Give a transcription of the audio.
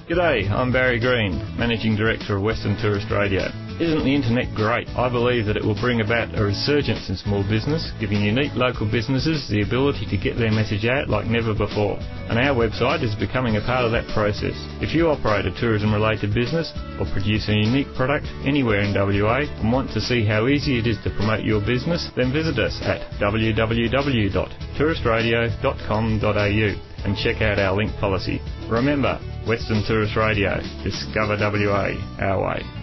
G'day, I'm Barry Green, Managing Director of Western Tourist Radio. Isn't the internet great? I believe that it will bring about a resurgence in small business, giving unique local businesses the ability to get their message out like never before. And our website is becoming a part of that process. If you operate a tourism-related business or produce a unique product anywhere in WA and want to see how easy it is to promote your business, then visit us at www.touristradio.com.au and check out our link policy. Remember, Western Tourist Radio. Discover WA our way.